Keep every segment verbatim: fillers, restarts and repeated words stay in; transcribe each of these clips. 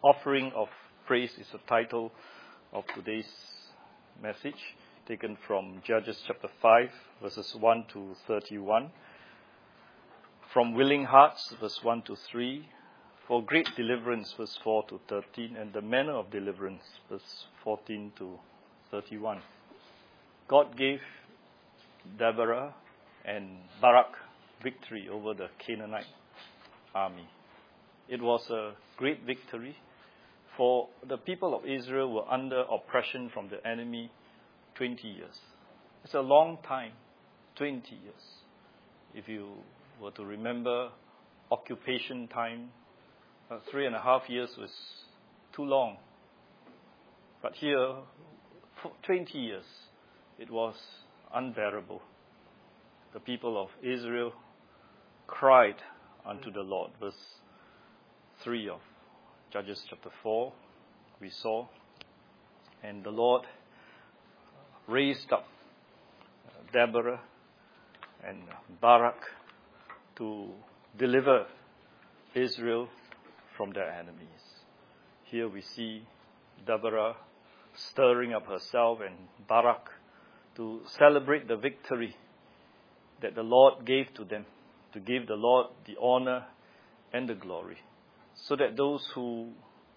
Offering of Praise is the title of today's message, taken from Judges chapter five, verses one to thirty-one. From Willing Hearts, verse one to three. For great deliverance, verse four to thirteen. And the manner of deliverance, verse fourteen to thirty-one. God gave Deborah and Barak victory over the Canaanite army. It was a great victory, for the people of Israel were under oppression from the enemy twenty years. It's a long time, twenty years. If you were to remember occupation time, uh, three and a half years was too long. But here, for twenty years, it was unbearable. The people of Israel cried unto the Lord. Verse three of Judges chapter four, we saw. And the Lord raised up Deborah and Barak to deliver Israel from their enemies. Here we see Deborah stirring up herself and Barak to celebrate the victory that the Lord gave to them, to give the Lord the honor and the glory, so that those who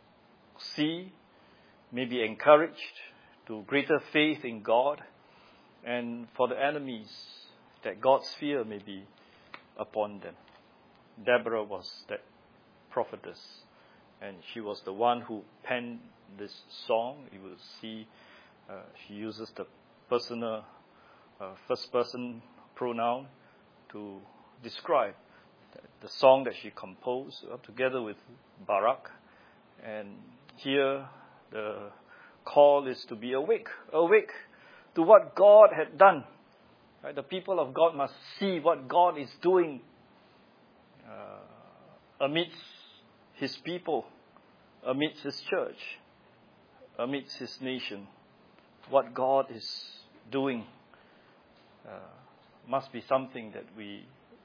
see may be encouraged to greater faith in God, and for the enemies, that God's fear may be upon them. Deborah was that prophetess, and she was the one who penned this song. You will see uh, she uses the personal, uh, first person pronoun to describe the song that she composed uh, together with Barak. And here the call is to be awake, awake to what God had done. Right? The people of God must see what God is doing uh, amidst His people, amidst His church, amidst His nation. What God is doing uh, must be something that we,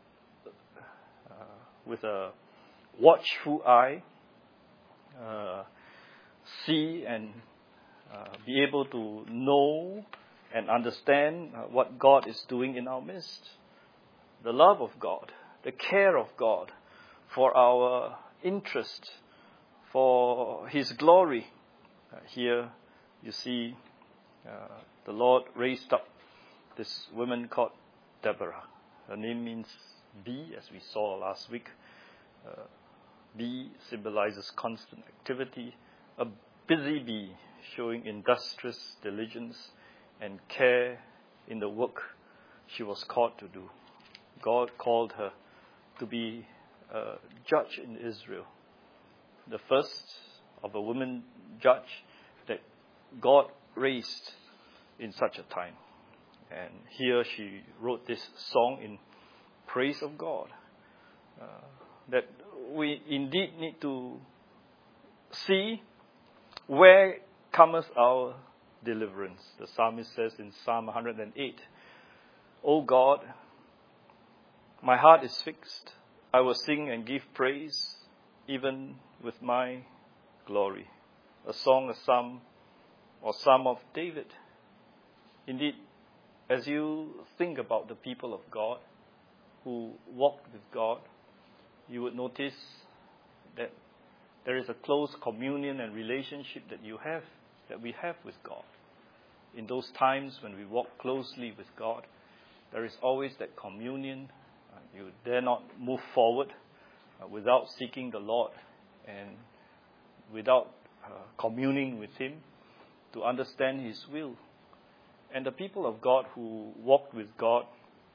uh, with a watchful eye, uh, see and uh, be able to know and understand uh, what God is doing in our midst. The love of God, the care of God for our interest, for His glory. Uh, here you see uh, the Lord raised up this woman called Deborah. Her name means bee, as we saw last week. Uh, bee symbolizes constant activity. A busy bee showing industrious diligence and care in the work she was called to do. God called her to be a judge in Israel, the first of a woman judge that God raised in such a time. And here she wrote this song in praise of God, uh, that we indeed need to see where cometh our deliverance. The psalmist says in Psalm one hundred eight, O God, my heart is fixed. I will sing and give praise, even with my glory. A song, a psalm, or psalm of David. Indeed, as you think about the people of God who walked with God, you would notice that there is a close communion and relationship that you have, that we have with God. In those times when we walk closely with God, there is always that communion. Uh, you dare not move forward uh, without seeking the Lord and without uh, communing with Him to understand His will. And the people of God who walked with God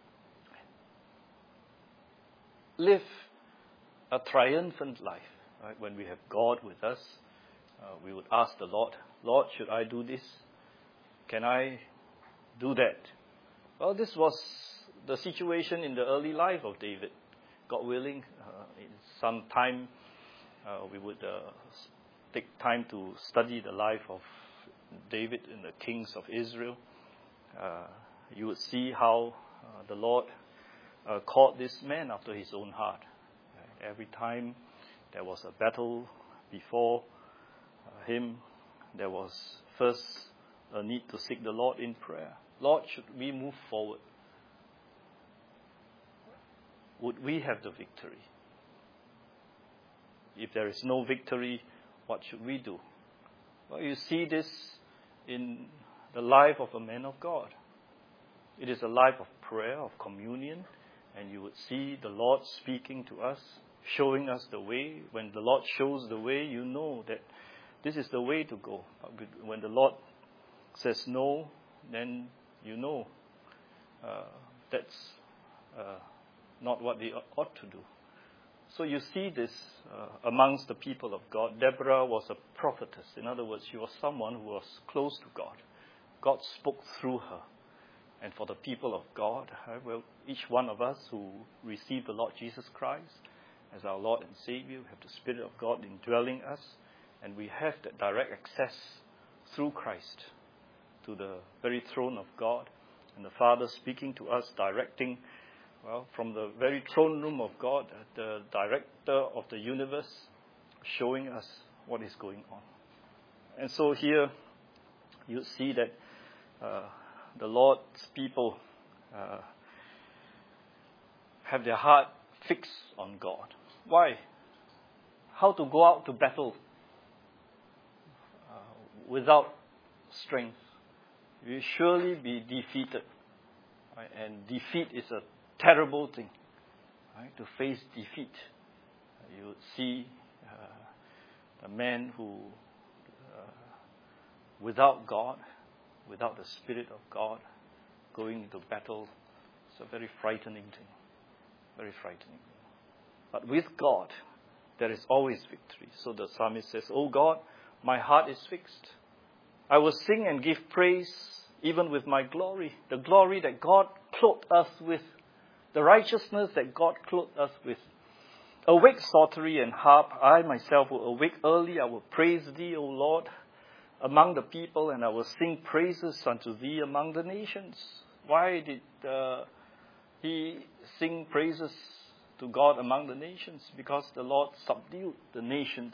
live a triumphant life. Right? When we have God with us, uh, we would ask the Lord, Lord, should I do this? Can I do that? Well, this was the situation in the early life of David. God willing, uh, in some time uh, we would uh, take time to study the life of David and the kings of Israel. Uh, you would see how uh, the Lord uh, called this man after His own heart. Uh, every time there was a battle before uh, hymn, there was first a need to seek the Lord in prayer. Lord, should we move forward? Would we have the victory? If there is no victory, what should we do? Well, you see this in the life of a man of God. It is a life of prayer, of communion, and you would see the Lord speaking to us, showing us the way. When the Lord shows the way, you know that this is the way to go. But when the Lord says no, then you know uh, that's uh, not what they ought to do. So you see this uh, amongst the people of God. Deborah was a prophetess. In other words, she was someone who was close to God. God spoke through her. And for the people of God, uh, well, each one of us who receive the Lord Jesus Christ as our Lord and Savior, we have the Spirit of God indwelling us, and we have that direct access through Christ to the very throne of God, and the Father speaking to us, directing, well, from the very throne room of God, the director of the universe, showing us what is going on. And so here you see that uh, the Lord's people uh, have their heart fixed on God. Why? How to go out to battle uh, without strength? You will surely be defeated. Right? And defeat is a terrible thing. Right? To face defeat. You would see uh, a man who, uh, without God, without the Spirit of God, going into battle, it's a very frightening thing. Very frightening thing. But with God, there is always victory. So the psalmist says, "Oh God, my heart is fixed. I will sing and give praise even with my glory." The glory that God clothed us with. The righteousness that God clothed us with. Awake, psaltery and harp. I myself will awake early. I will praise thee, O Lord, among the people, and I will sing praises unto thee among the nations. Why did uh, he sing praises to God among the nations? Because the Lord subdued the nations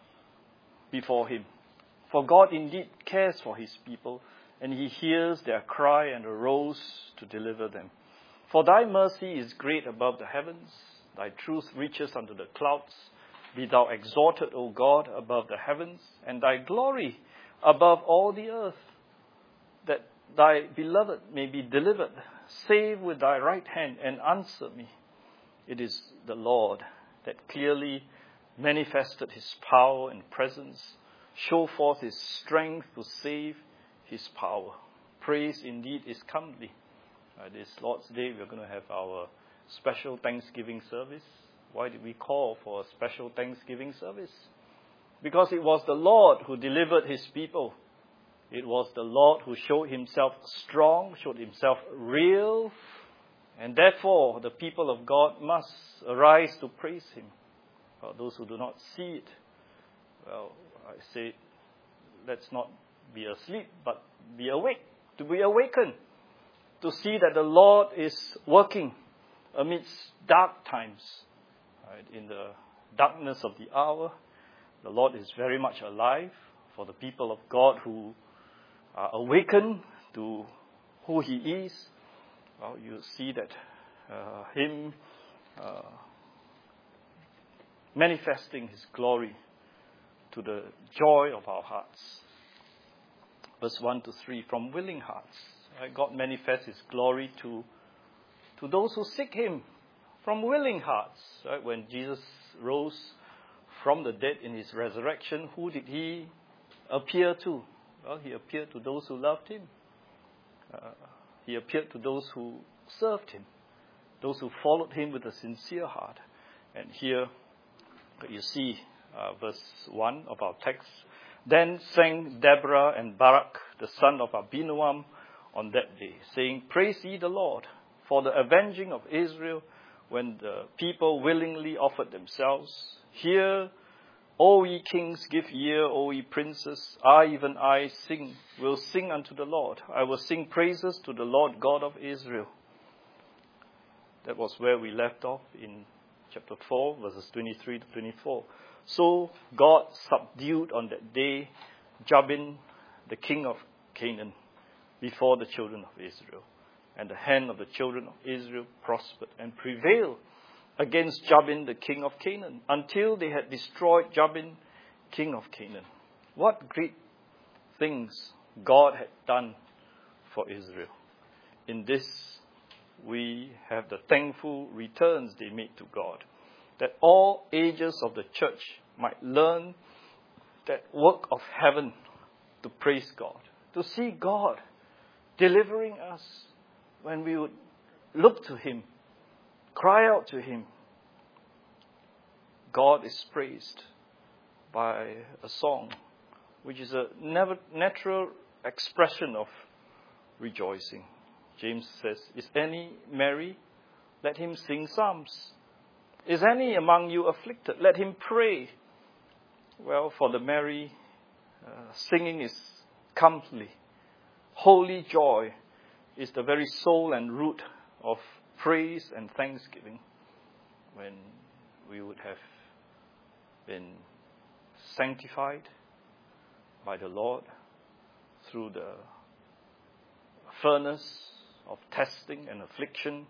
before him. For God indeed cares for his people, and he hears their cry and arose to deliver them. For thy mercy is great above the heavens, thy truth reaches unto the clouds. Be thou exalted, O God, above the heavens, and thy glory above all the earth, that thy beloved may be delivered. Save with thy right hand and answer me. It is the Lord that clearly manifested his power and presence, show forth his strength to save his power. Praise indeed is comely. Uh, this Lord's Day, we're going to have our special Thanksgiving service. Why did we call for a special Thanksgiving service? Because it was the Lord who delivered his people. It was the Lord who showed himself strong, showed himself real, and therefore the people of God must arise to praise him. For those who do not see it, well, I say, let's not be asleep, but be awake, to be awakened, to see that the Lord is working amidst dark times. Right? In the darkness of the hour, the Lord is very much alive. For the people of God who are awakened to who he is, well, you see that uh, him uh, manifesting his glory to the joy of our hearts. Verse one to three, from willing hearts. Right? God manifests his glory to, to those who seek him from willing hearts. Right? When Jesus rose from the dead in his resurrection, who did he appear to? Well, he appeared to those who loved him. Uh, he appeared to those who served him, those who followed him with a sincere heart. And here you see uh, verse one of our text. Then sang Deborah and Barak, the son of Abinoam, on that day, saying, Praise ye the Lord for the avenging of Israel, when the people willingly offered themselves. Hear, O ye kings, give ear, O ye princes. I, even I, sing, will sing unto the Lord. I will sing praises to the Lord God of Israel. That was where we left off in chapter four, verses twenty-three to twenty-four. So God subdued on that day Jabin, the king of Canaan, before the children of Israel. And the hand of the children of Israel prospered and prevailed against Jabin, the king of Canaan, until they had destroyed Jabin, king of Canaan. What great things God had done for Israel. In this, we have the thankful returns they made to God, that all ages of the church might learn that work of heaven to praise God, to see God delivering us when we would look to Him, cry out to Him. God is praised by a song, which is a never natural expression of rejoicing. James says, is any merry? Let him sing psalms. Is any among you afflicted? Let him pray. Well, for the merry, uh, singing is comely. Holy joy is the very soul and root of praise and thanksgiving, when we would have been sanctified by the Lord through the furnace of testing and affliction.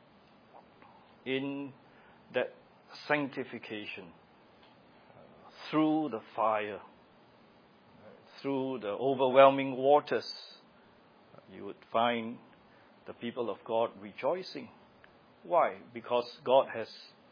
In that sanctification, uh, through the fire, uh, through the overwhelming waters, uh, you would find the people of God rejoicing. Why? Because God has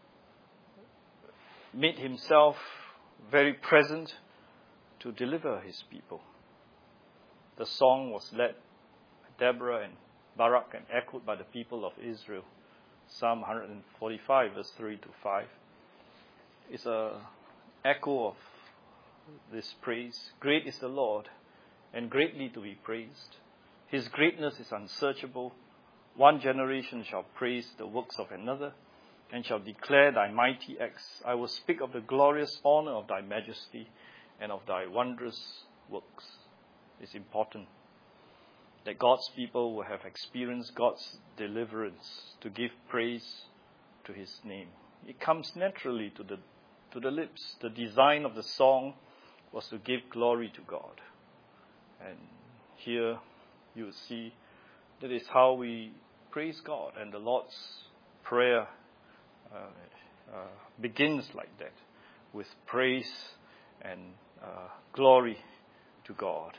made Himself very present to deliver His people. The song was led by Deborah and Barak and echoed by the people of Israel. Psalm one forty-five, verse three to five, is an echo of this praise. Great is the Lord, and greatly to be praised. His greatness is unsearchable. One generation shall praise the works of another, and shall declare thy mighty acts. I will speak of the glorious honor of thy majesty, and of thy wondrous works. It's important that God's people will have experienced God's deliverance, to give praise to His name. It comes naturally to the to the lips. The design of the song was to give glory to God. And here you see that is how we praise God. And the Lord's Prayer uh, uh, begins like that, with praise and uh, glory to God.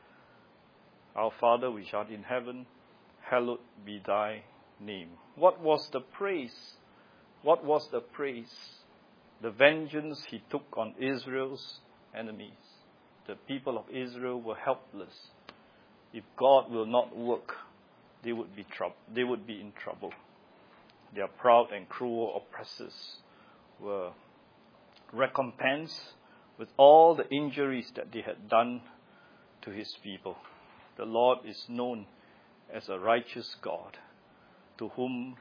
Our Father, which art in heaven, hallowed be thy name. What was the praise? What was the praise? The vengeance He took on Israel's enemies. The people of Israel were helpless. If God will not work, they would be trouble. They would be in trouble. Their proud and cruel oppressors were recompensed with all the injuries that they had done to His people. The Lord is known as a righteous God, to whom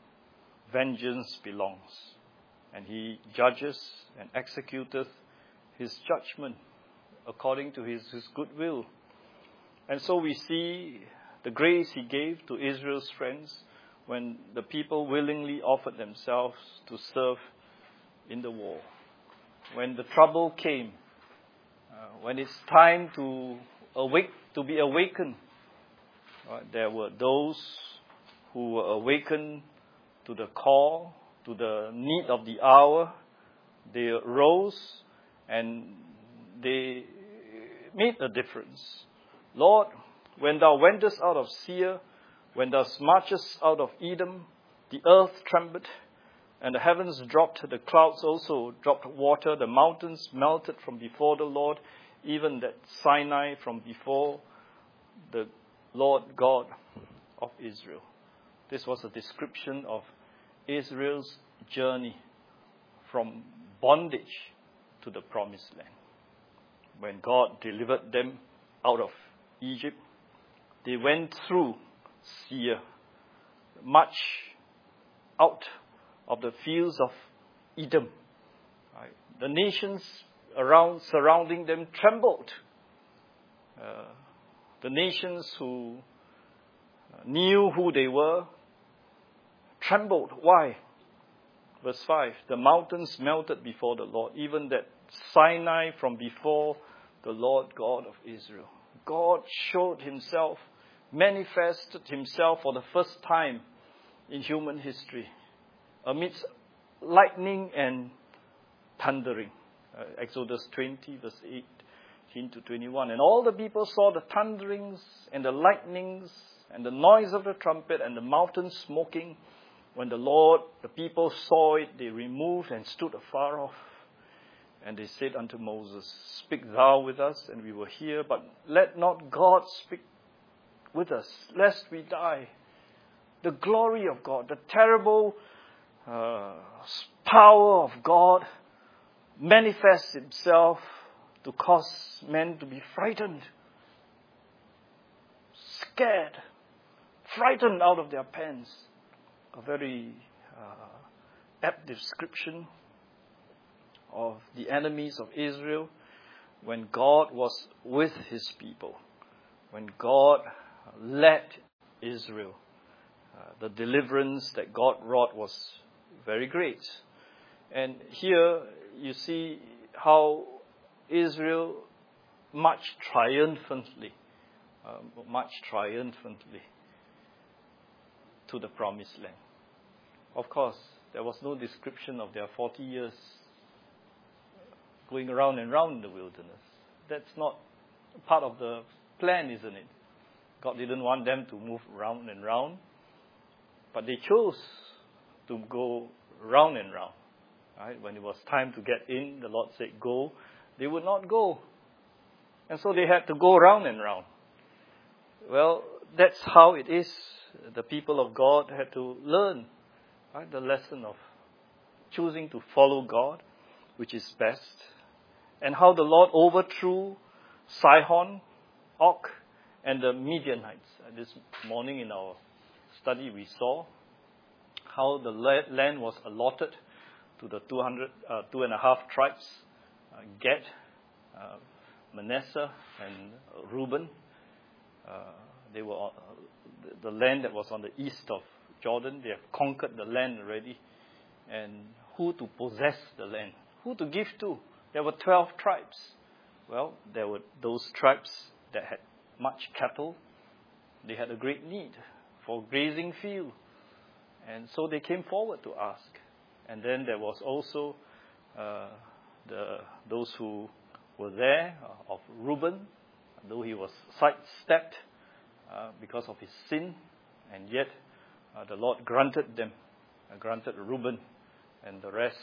vengeance belongs, and He judges and executeth His judgment according to His, his good will. And so we see the grace He gave to Israel's friends when the people willingly offered themselves to serve in the war. When the trouble came, uh, when it's time to awake, to be awakened, right, there were those who were awakened to the call, to the need of the hour. They rose and they made a difference. Lord, when thou wentest out of Seir, when thou marchest out of Edom, the earth trembled, and the heavens dropped, the clouds also dropped water, the mountains melted from before the Lord, even that Sinai from before the Lord God of Israel. This was a description of Israel's journey from bondage to the promised land. When God delivered them out of Egypt, they went through Seir, much out of the fields of Edom. Right? The nations around, surrounding them, trembled. Uh, the nations who knew who they were trembled. Why? Verse five, the mountains melted before the Lord, even that Sinai from before the Lord God of Israel. God showed himself, manifested himself for the first time in human history amidst lightning and thundering. Uh, Exodus twenty, verse eighteen to twenty-one. And all the people saw the thunderings and the lightnings and the noise of the trumpet and the mountain smoking. When the Lord, the people saw it, they removed and stood afar off. And they said unto Moses, speak thou with us, and we will hear, but let not God speak with us, lest we die. The glory of God, the terrible uh, power of God manifests himself to cause men to be frightened, scared, frightened out of their pants. A very uh, apt description of the enemies of Israel when God was with his people, when God led Israel. Uh, the deliverance that God wrought was very great. And here you see how Israel much triumphantly, uh, much triumphantly to the promised land. Of course, there was no description of their forty years going around and round the wilderness. That's not part of the plan, isn't it? God didn't want them to move round and round, but they chose to go round and round. Right? When it was time to get in, the Lord said, go. They would not go. And so they had to go round and round. Well, that's how it is. The people of God had to learn, right, the lesson of choosing to follow God, which is best, and how the Lord overthrew Sihon, Og, and the Midianites. This morning in our study we saw how the land was allotted to the two hundred, uh, two and a half tribes, uh, Gad, uh, Manasseh, and Reuben. Uh, they were uh, the land that was on the east of Jordan. They have conquered the land already. And who to possess the land? Who to give to? There were twelve tribes. Well, there were those tribes that had much cattle. They had a great need for grazing field. And so they came forward to ask. And then there was also uh, the those who were there uh, of Reuben, though he was sidestepped uh, because of his sin, and yet uh, the Lord granted them, uh, granted Reuben and the rest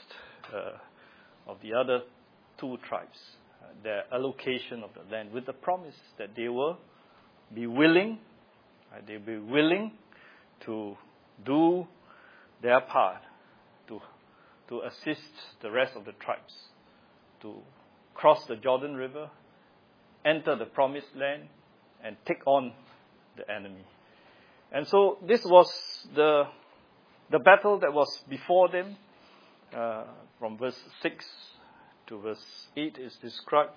uh, of the other two tribes uh, their allocation of the land with the promise that they will be willing, uh, they'll be willing to do their part to to assist the rest of the tribes to cross the Jordan River, enter the promised land, and take on the enemy. And so this was the the battle that was before them. Uh, from verse six to verse eight is described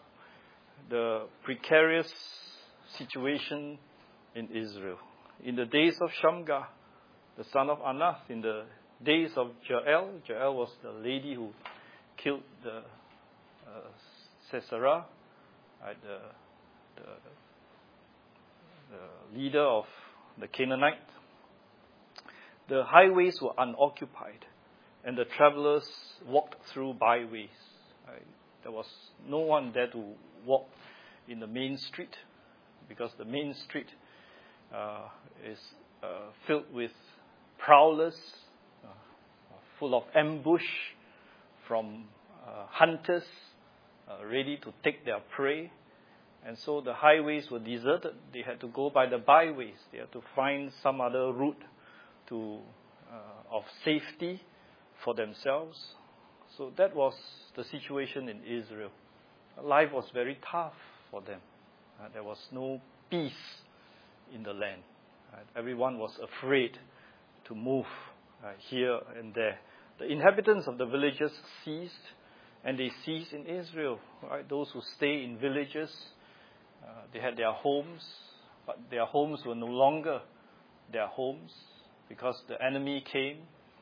the precarious situation in Israel. In the days of Shamgar, the son of Anath, in the days of Jael, Jael was the lady who killed the uh, Sisera, right, the, the, the leader of the Canaanite. The highways were unoccupied, and the travelers walked through byways. Right? There was no one there to walk in the main street, because the main street uh, is uh, filled with prowlers, uh, full of ambush from uh, hunters, uh, ready to take their prey. And so the highways were deserted. They had to go by the byways. They had to find some other route to uh, of safety for themselves. So that was the situation in Israel. Life was very tough for them. Uh, there was no peace in the land. Right? Everyone was afraid to move uh, here and there. The inhabitants of the villages ceased, and they ceased in Israel. Right? Those who stay in villages, uh, they had their homes, but their homes were no longer their homes because the enemy came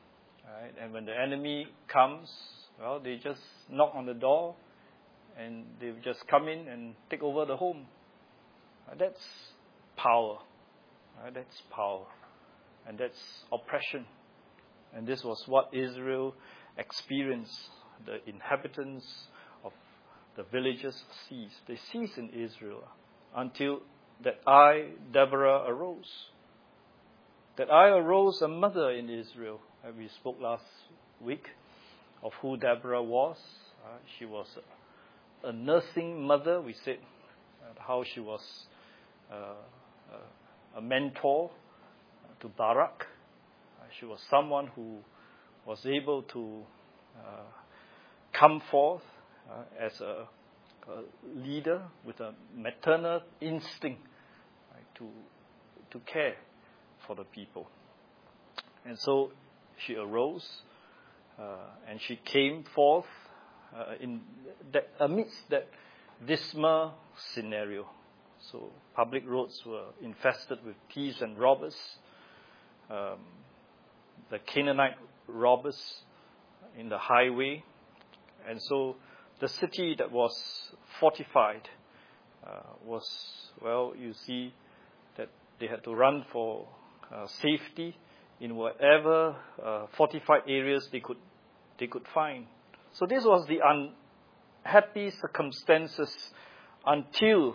Right? And when the enemy comes, well, they just knock on the door and they just come in and take over the home. Uh, that's power. Uh, that's power. And that's oppression. And this was what Israel experienced. The inhabitants of the villages ceased. They ceased in Israel until that I, Deborah, arose. That I arose a mother in Israel. And we spoke last week of who Deborah was. Uh, she was a, a nursing mother. We said uh, how she was uh, uh, a mentor to Barak. Uh, she was someone who was able to uh, come forth uh, as a, a leader with a maternal instinct, right, to to care for the people. And so she arose uh, and she came forth uh, in that, amidst that dismal scenario. So public roads were infested with thieves and robbers. Um, the Canaanite robbers in the highway. And so the city that was fortified uh, was, well, you see that they had to run for uh, safety in whatever uh, fortified areas they could they could find. So this was the unhappy circumstances until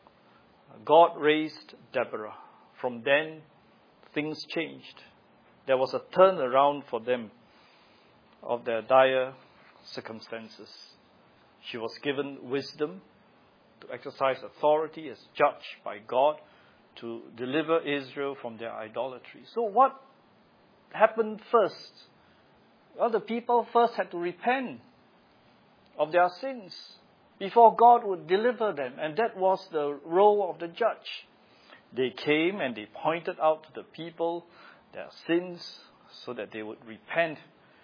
God raised Deborah. From then, things changed. There was a turnaround for them of their dire circumstances. She was given wisdom to exercise authority as judged by God to deliver Israel from their idolatry. So what happened first? Well, the people first had to repent of their sins before God would deliver them. And that was the role of the judge. They came and they pointed out to the people their sins so that they would repent.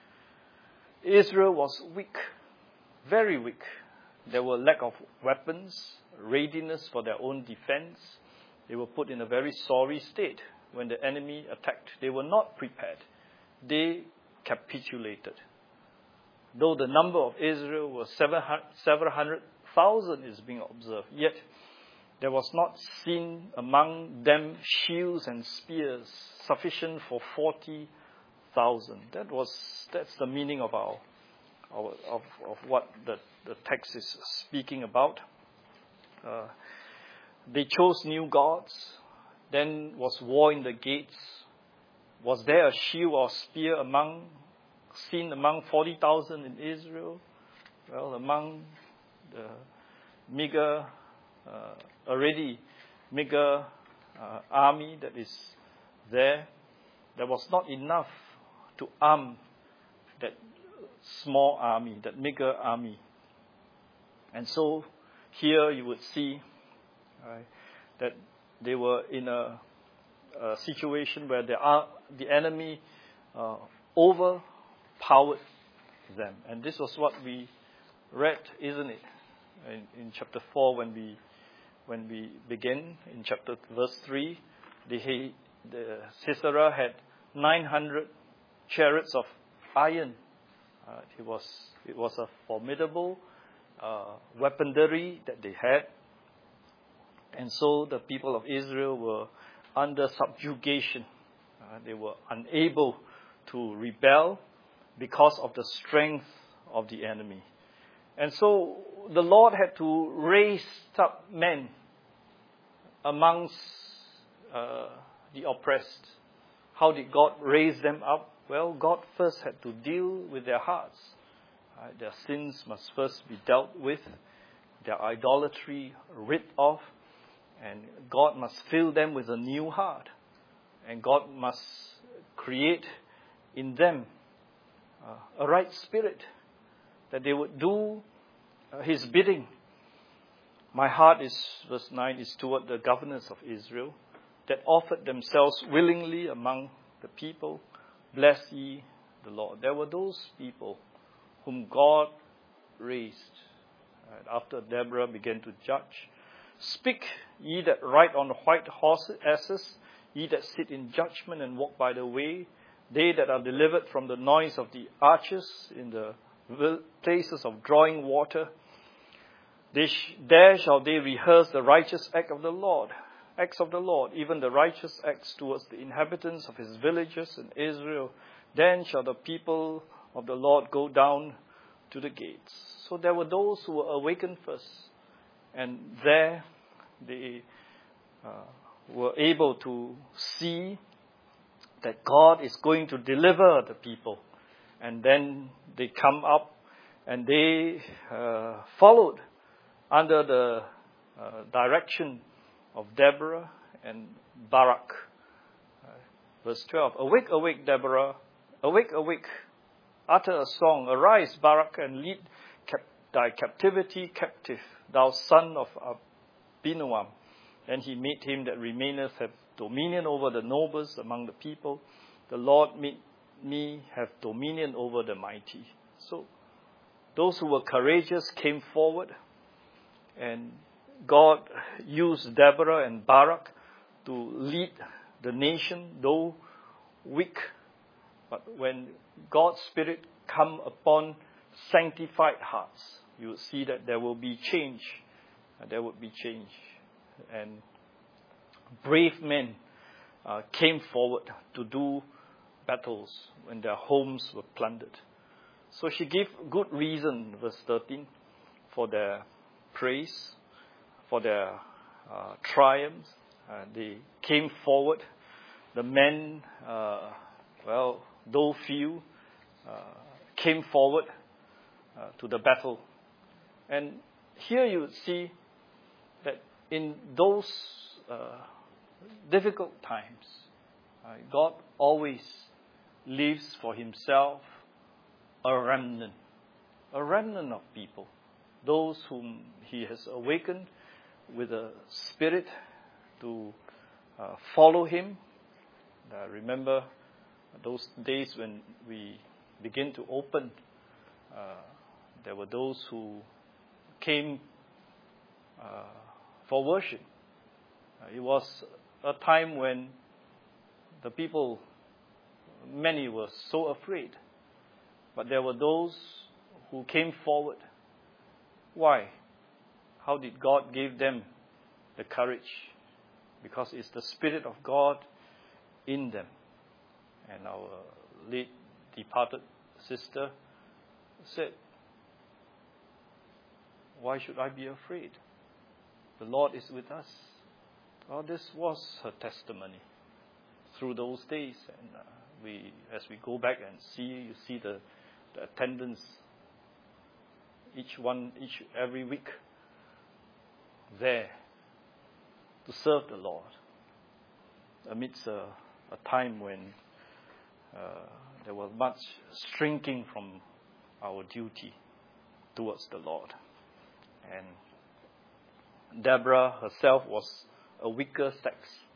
Israel was weak, very weak. There were lack of weapons, readiness for their own defense. They were put in a very sorry state when the enemy attacked. They were not prepared. They capitulated. Though the number of Israel was several hundred thousand is being observed, yet there was not seen among them shields and spears sufficient for forty thousand. That was that's the meaning of our, our of of what the, the text is speaking about. Uh, they chose new gods. Then was war in the gates. Was there a shield or spear among seen among forty thousand in Israel? Well, among the meager, uh, already meager uh, army that is there, there was not enough to arm that small army, that meager army. And so here you would see right, that they were in a, a situation where the, uh, the enemy uh, overpowered them. And this was what we read, isn't it? In, in chapter four, when we when we begin in chapter verse three, the, the Sisera had nine hundred chariots of iron. Uh, it was it was a formidable uh, weaponry that they had, and so the people of Israel were under subjugation. Uh, they were unable to rebel because of the strength of the enemy. And so the Lord had to raise up men amongst uh, the oppressed. How did God raise them up? Well, God first had to deal with their hearts. Uh, their sins must first be dealt with, their idolatry rid of, and God must fill them with a new heart. And God must create in them uh, a right spirit, that they would do uh, His bidding. My heart is, verse nine, is toward the governors of Israel, that offered themselves willingly among the people. Bless ye the Lord. There were those people whom God raised right, after Deborah began to judge. Speak, ye that ride on white horses, ye that sit in judgment and walk by the way, they that are delivered from the noise of the archers in the places of drawing water. They sh- there shall they rehearse the righteous act of the Lord, acts of the Lord, even the righteous acts towards the inhabitants of his villages in Israel. Then shall the people of the Lord go down to the gates. So there were those who were awakened first, and there they uh, were able to see that God is going to deliver the people. And then they come up and they uh, followed under the uh, direction of Deborah and Barak. Uh, verse twelve, awake, awake, Deborah, awake, awake, utter a song, arise, Barak, and lead cap- thy captivity captive, thou son of Abinoam. And he made him that remaineth have dominion over the nobles among the people. The Lord made me have dominion over the mighty. So those who were courageous came forward, and God used Deborah and Barak to lead the nation, though weak. But when God's Spirit come upon sanctified hearts, you will see that there will be change. There would be change. And brave men uh, came forward to do battles when their homes were plundered. So she gave good reason, verse thirteen, for their praise, for their uh, triumphs. Uh, they came forward. The men, uh, well, though few, uh, came forward uh, to the battle. And here you would see that in those uh, difficult times, uh, God always leaves for himself a remnant, a remnant of people, those whom he has awakened with a spirit to uh, follow him. Uh, remember those days when we begin to open, uh, there were those who came uh, for worship. Uh, it was a time when the people, many were so afraid. But there were those who came forward. Why? How did God give them the courage? Because it's the Spirit of God in them. And our late departed sister said, why should I be afraid? The Lord is with us. Well, this was her testimony through those days. And uh, we, as we go back and see, you see the, the attendance each one, each every week there to serve the Lord amidst a, a time when uh, there was much shrinking from our duty towards the Lord. And Deborah herself was a weaker sex.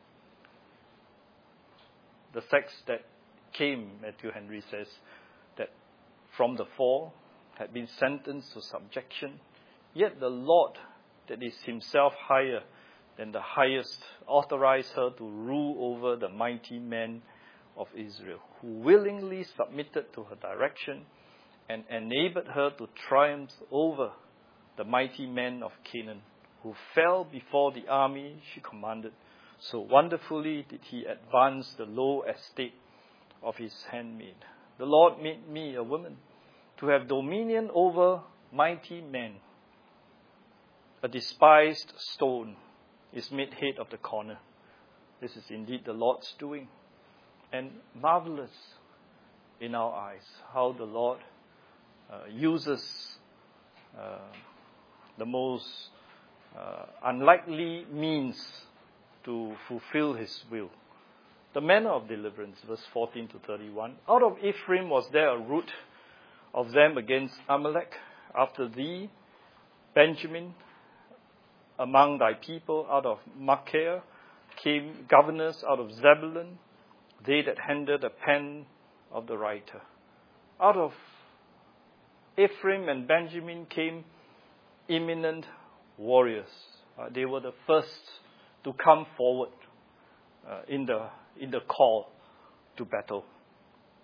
The sex that came, Matthew Henry says, that from the fall had been sentenced to subjection, yet the Lord, that is himself higher than the highest, authorized her to rule over the mighty men of Israel, who willingly submitted to her direction and enabled her to triumph over the mighty men of Canaan, who fell before the army she commanded. So wonderfully did he advance the low estate of his handmaid. The Lord made me a woman to have dominion over mighty men. A despised stone is made head of the corner. This is indeed the Lord's doing. And marvelous in our eyes how the Lord uh, uses uh, the most uh, unlikely means to fulfill his will. The manner of deliverance, verse fourteen to thirty-one. Out of Ephraim was there a root of them against Amalek. After thee, Benjamin, among thy people, out of Machir came governors, out of Zebulun, they that handled the pen of the writer. Out of Ephraim and Benjamin came eminent warriors. Uh, they were the first to come forward uh, in the in the call to battle.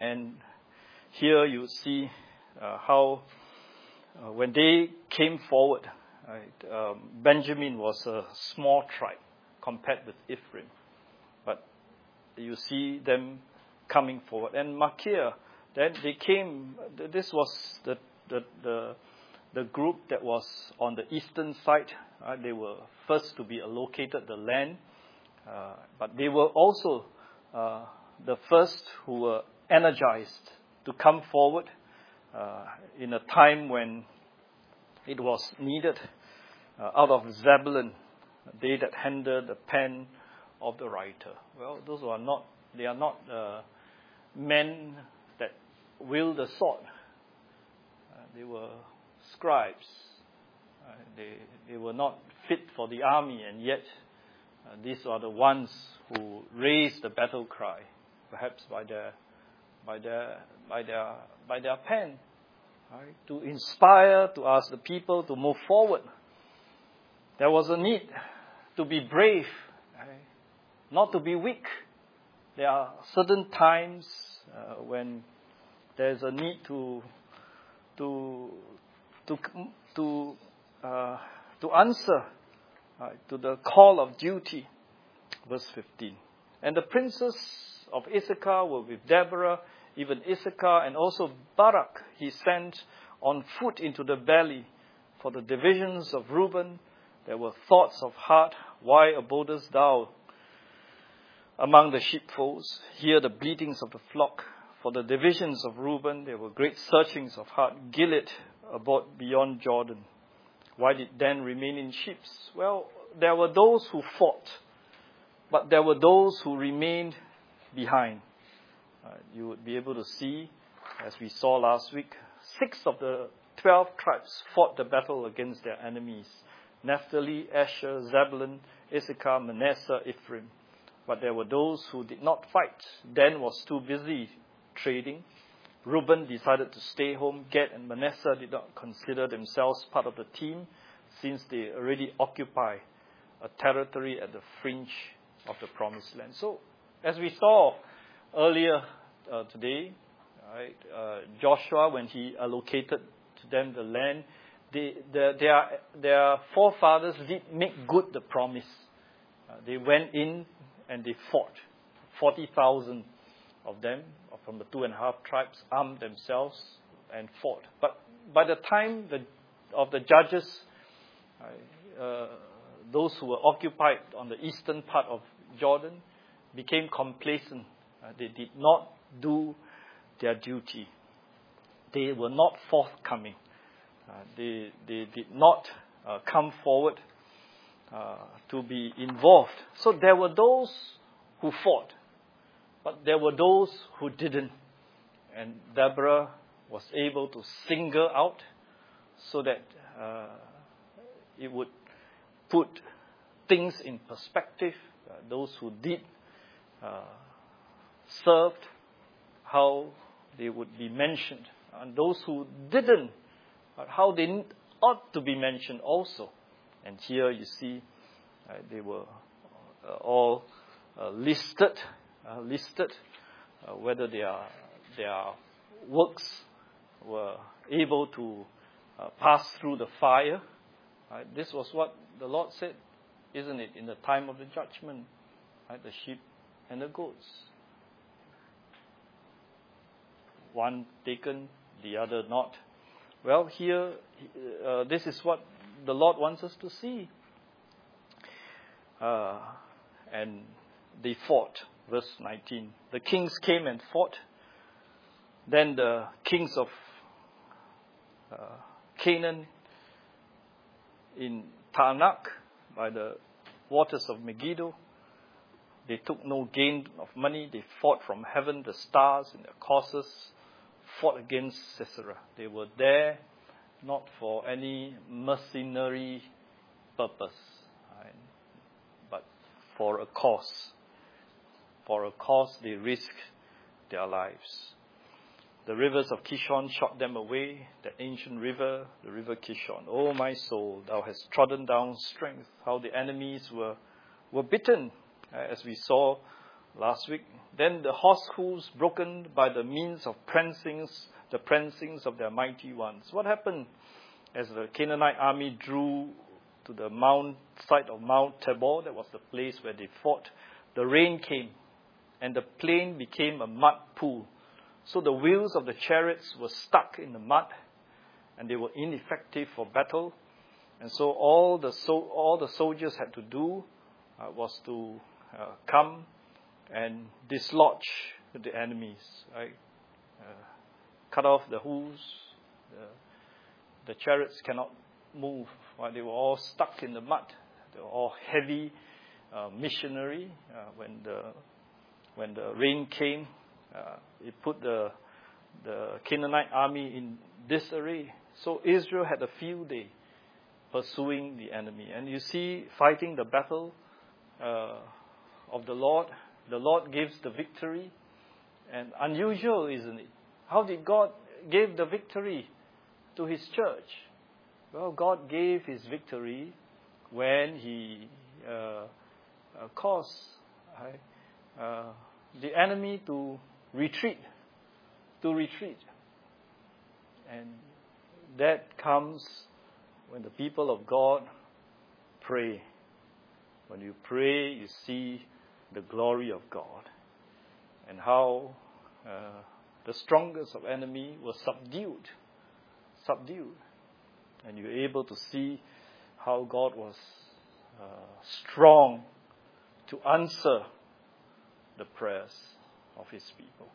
And here you see uh, how uh, when they came forward, right, um, Benjamin was a small tribe compared with Ephraim. But you see them coming forward. And Machir, then they came, this was the the the, the group that was on the eastern side. Right? They were first to be allocated the land, uh, but they were also uh, the first who were energized to come forward uh, in a time when it was needed. Uh, out of Zebulun, they that handled the pen of the writer. Well, those are not, they are not uh, men that wield the sword. Uh, they were scribes. Uh, they, they were not fit for the army, and yet uh, these are the ones who raised the battle cry, perhaps by their, by their, by their, by their pen, right? To inspire, to ask the people to move forward. There was a need to be brave, right? Not to be weak. There are certain times uh, when there's a need to to to to uh, to answer right, to the call of duty. Verse fifteen. And the princes of Issachar were with Deborah, even Issachar, and also Barak he sent on foot into the valley. For the divisions of Reuben, there were thoughts of heart. Why abodest thou among the sheepfolds? Hear the bleatings of the flock. For the divisions of Reuben, there were great searchings of heart. Gilead abode beyond Jordan. Why did Dan remain in sheeps? Well, there were those who fought, but there were those who remained behind. Uh, you would be able to see, as we saw last week, six of the twelve tribes fought the battle against their enemies. Naphtali, Asher, Zebulun, Issachar, Manasseh, Ephraim. But there were those who did not fight. Dan was too busy trading. Reuben decided to stay home. Gad and Manasseh did not consider themselves part of the team, since they already occupy a territory at the fringe of the promised land. So, as we saw earlier uh, today, right, uh, Joshua, when he allocated to them the land, They, their, their, their forefathers did make good the promise. Uh, they went in and they fought. forty thousand of them from the two and a half tribes armed themselves and fought. But by the time the, of the judges, uh, uh, those who were occupied on the eastern part of Jordan became complacent. Uh, they did not do their duty. They were not forthcoming. Uh, they, they did not uh, come forward uh, to be involved. So there were those who fought, but there were those who didn't. And Deborah was able to single out so that uh, it would put things in perspective. Uh, those who did uh, served, how they would be mentioned. And those who didn't, but how they ought to be mentioned also. And here you see uh, they were uh, all uh, listed, uh, listed uh, whether their, their works were able to uh, pass through the fire. Right? This was what the Lord said, isn't it, in the time of the judgment, right? The sheep and the goats. One taken, the other not. Well, here, uh, this is what the Lord wants us to see. Uh, and they fought. Verse nineteen. The kings came and fought. Then the kings of uh, Canaan in Taanach by the waters of Megiddo. They took no gain of money. They fought from heaven, the stars in their courses, fought against Sisera. They were there not for any mercenary purpose, right, but for a cause. For a cause, they risked their lives. The rivers of Kishon shot them away, the ancient river, the river Kishon. Oh, my soul, thou hast trodden down strength. How the enemies were, were bitten, as we saw last week. Then the horse hooves broken by the means of prancings, the prancings of their mighty ones. What happened as the Canaanite army drew to the mount side of Mount Tabor? That was the place where they fought. The rain came, and the plain became a mud pool. So the wheels of the chariots were stuck in the mud, and they were ineffective for battle. And so all the so all the soldiers had to do uh, was to uh, come and dislodge the enemies, right? Uh, cut off the hooves. The, the chariots cannot move. Right? They were all stuck in the mud. They were all heavy uh, machinery. Uh, when the when the rain came, uh, it put the the Canaanite army in disarray. So Israel had a field day pursuing the enemy. And you see, fighting the battle uh, of the Lord, the Lord gives the victory. And unusual, isn't it? How did God give the victory to His church? Well, God gave His victory when He uh, uh, caused uh, uh, the enemy to retreat, to retreat. And that comes when the people of God pray. When you pray, you see the glory of God and how uh, the strongest of enemy was subdued, subdued. And you're able to see how God was uh, strong to answer the prayers of His people.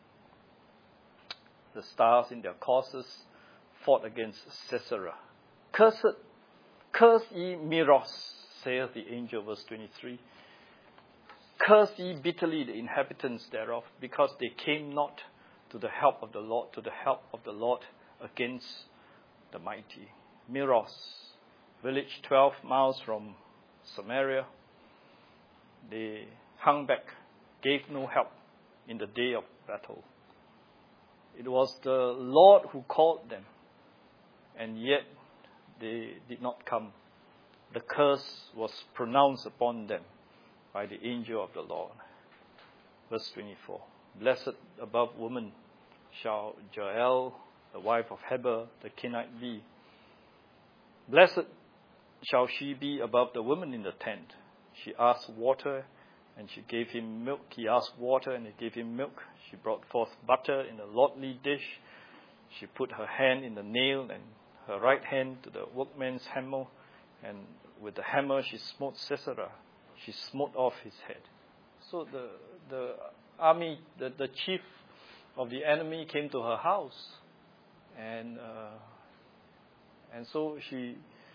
The stars in their courses fought against Sisera. Cursed, curse ye Meroz, saith the angel, verse twenty-three. Curse ye bitterly the inhabitants thereof, because they came not to the help of the Lord, to the help of the Lord against the mighty. Meroz, village twelve miles from Samaria. They hung back, gave no help in the day of battle. It was the Lord who called them, and yet they did not come. The curse was pronounced upon them by the angel of the Lord. Verse twenty-four. Blessed above women shall Jael, the wife of Heber the Kenite, be. Blessed shall she be above the women in the tent. She asked water, and she gave him milk. He asked water, and he gave him milk. She brought forth butter in a lordly dish. She put her hand in the nail, and her right hand to the workman's hammer, and with the hammer she smote Sisera. She smote off his head. So the the army, the, the chief of the enemy came to her house, and uh, and so she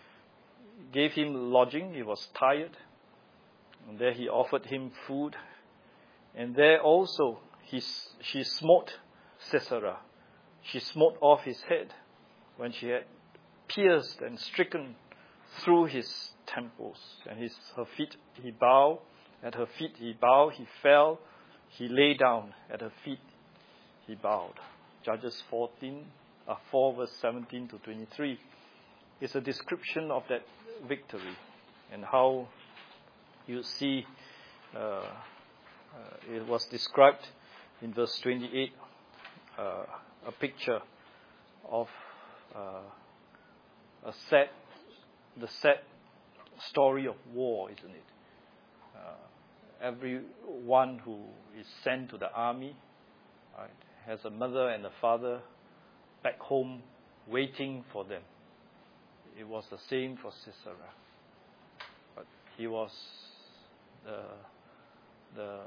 gave him lodging. He was tired, and there he offered him food, and there also he she smote Sisera. She smote off his head when she had pierced and stricken through his temples, and his her feet he bowed. At her feet he bowed. He fell. He lay down. At her feet he bowed. Judges fourteen, uh, four verse seventeen to twenty-three is a description of that victory, and how you see uh, uh, it was described in verse twenty-eight, uh, a picture of uh, a sad, the sad story of war, isn't it? Uh, everyone who is sent to the army, right, has a mother and a father back home waiting for them. It was the same for Sisera. But he was the the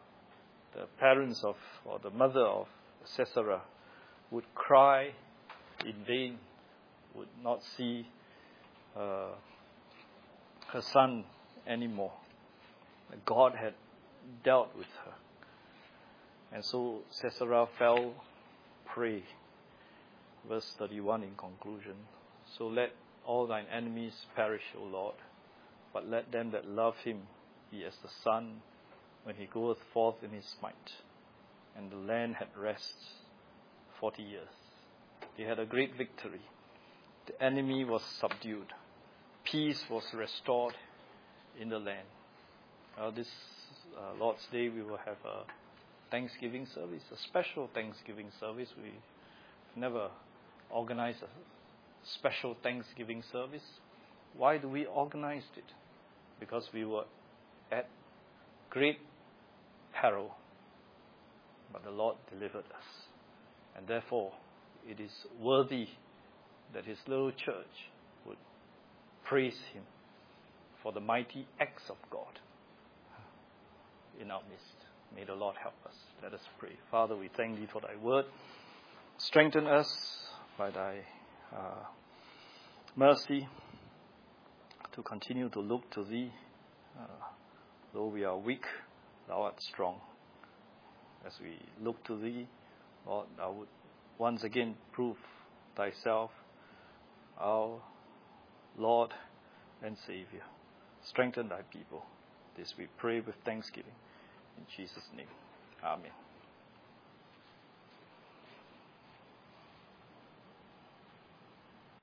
the parents of, or the mother of Sisera would cry in vain, would not see uh, her son anymore. God had dealt with her. And so Sisera fell prey. Verse thirty-one in conclusion. So let all thine enemies perish, O Lord, but let them that love him be as the sun when he goeth forth in his might. And the land had rest forty years. They had a great victory. The enemy was subdued. Peace was restored in the land. Uh, this uh, Lord's Day, we will have a Thanksgiving service, a special Thanksgiving service. We've never organized a special Thanksgiving service. Why do we organize it? Because we were at great peril, but the Lord delivered us. And therefore, it is worthy that His little church would praise Him for the mighty acts of God in our midst. May the Lord help us. Let us pray. Father, we thank Thee for Thy word. Strengthen us by Thy uh, mercy to continue to look to Thee. Uh, though we are weak, Thou art strong. As we look to Thee, Lord, Thou would once again prove Thyself our Lord and Savior. Strengthen Thy people. This we pray with thanksgiving. In Jesus' name. Amen.